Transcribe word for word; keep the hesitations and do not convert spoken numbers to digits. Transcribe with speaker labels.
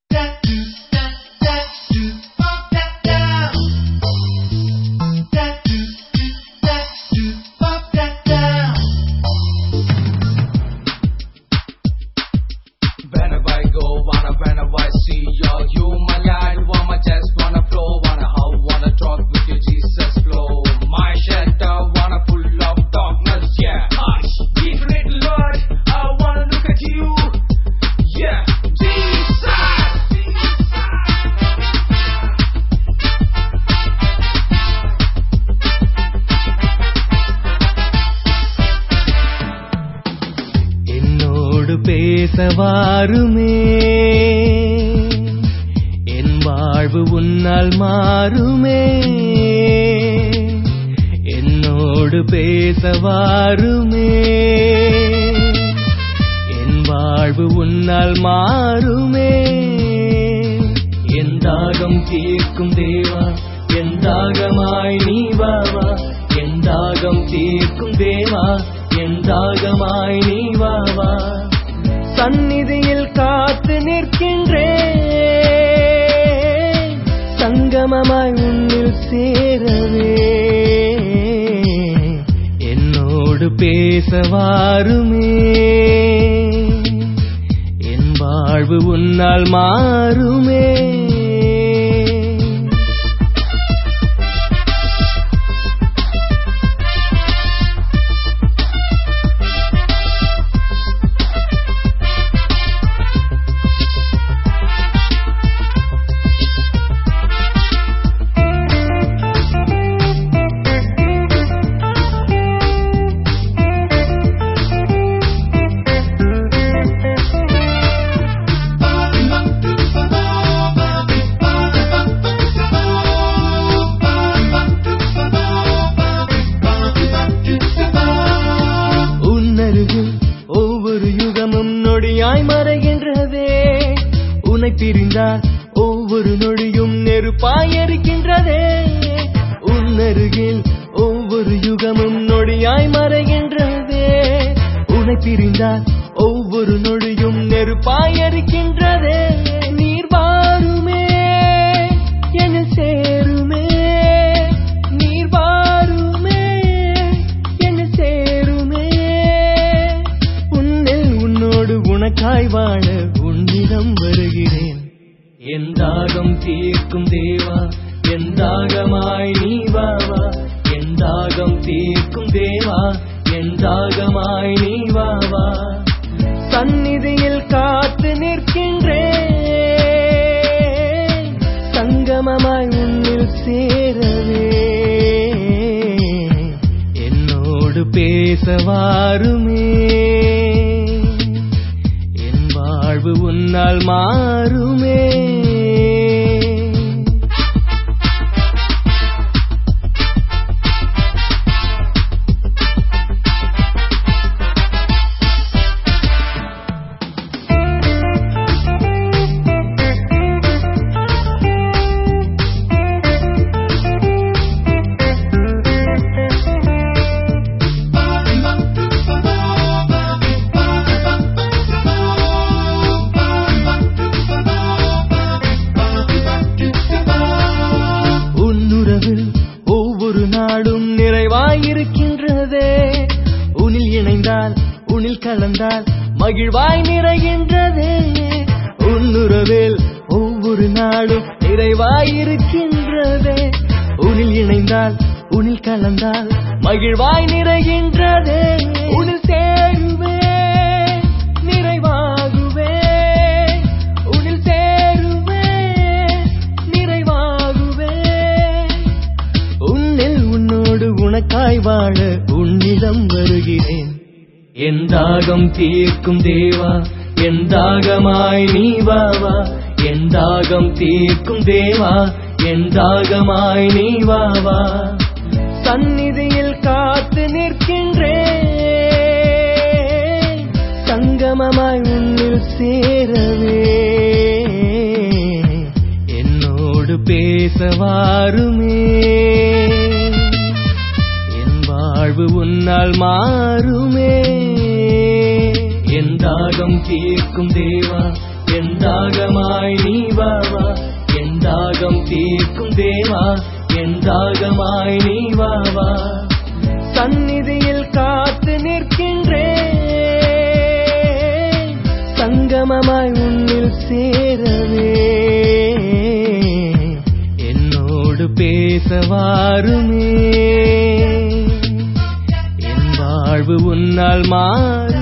Speaker 1: பேசவாருமே என் வாழ்வு உன்னால் மாறுமே என்னோடு பேசவாருமே என் வாழ்வு உன்னால் மாறுமே என் தாகம் தீர்க்கும் தேவா என் தாகமாய் நீ வாவா என் தாகம் தீர்க்கும் தேவா என் தாகமாய் நீ வாவா சந்நிதியில் காத்து நிற்கின்றேன் சங்கமமாய் உன்னில் சேரவே என்னோடு பேசவாருமே என் வாழ்வு உன்னால் மாறுமே மறைகின்றதே உன்னை பிரிந்தால் ஒவ்வொரு நொடியும் நெருப்பாய் எரிக்கின்றதே உன்னருகில் ஒவ்வொரு யுகமும் நொடியாய் மறைகின்றதே உன்னை பிரிந்தால் ஒவ்வொரு நொடியும் நெருப்பாய் எரிக்கின்றதே நீர் வாருமே என்னை சேருமே நீர் வாருமே என்னை சேருமே உன்னில் உன்னோடு உனக்காய் வாழ உன்னிடம் வருகிறேன் என் தாகம் தீர்க்கும் தேவா என் தாகமாய் நீ வாவா என் தாகம் தீர்க்கும் தேவா என் தாகமாய் நீ வாவா சந்நிதியில் காத்து நிற்கின்றேன் சங்கமமாய் உன்னில் சேரவே என்னோடு பேசவாருமே வாழ்வு உன்னால் மாறுமே ஒவ்வொரு நாடும் நிறைவாயிருக்கின்றதே உன்னில் இணைந்தால் உன்னில் கலந்தால் மகிழ்வாய் நிறைகின்றதே உன்னுறவில் ஒவ்வொரு நாடும் நிறைவாயிருக்கின்றதே உன்னில் இணைந்தால் உன்னில் கலந்தால் மகிழ்வாய் நிறைகின்றதே உன்னில் சேருவே நிறைவாகுவே உன்னில் சேருவே நிறைவாகுவே உன்னில் உன்னோடு உனக்காய் வாழ உன்னிடம் வருகிறேன் என் தாகம் தீர்க்கும் தேவா என் தாகமாய் நீ வாவா என் தாகம் தீர்க்கும் தேவா என் தாகமாய் நீ வாவா சந்நிதியில் காத்து நிற்கின்றேன் சங்கமமாய் உன்னில் சேரவே என்னோடு பேசவாருமே என் வாழ்வு உன்னால் மாறுமே என் தாகம் தீர்க்கும் தேவா என் தாகமாய் நீ தாகம் தீர்க்கும் தேவா என் தாகமாய் நீ வா வா சந்நிதியில் காத்து நிற்கின்றேன் சங்கமமாய் உன்னில் சேரவே என்னோடு பேச வாருமே என் வாழ்வு உன்னால் மாறு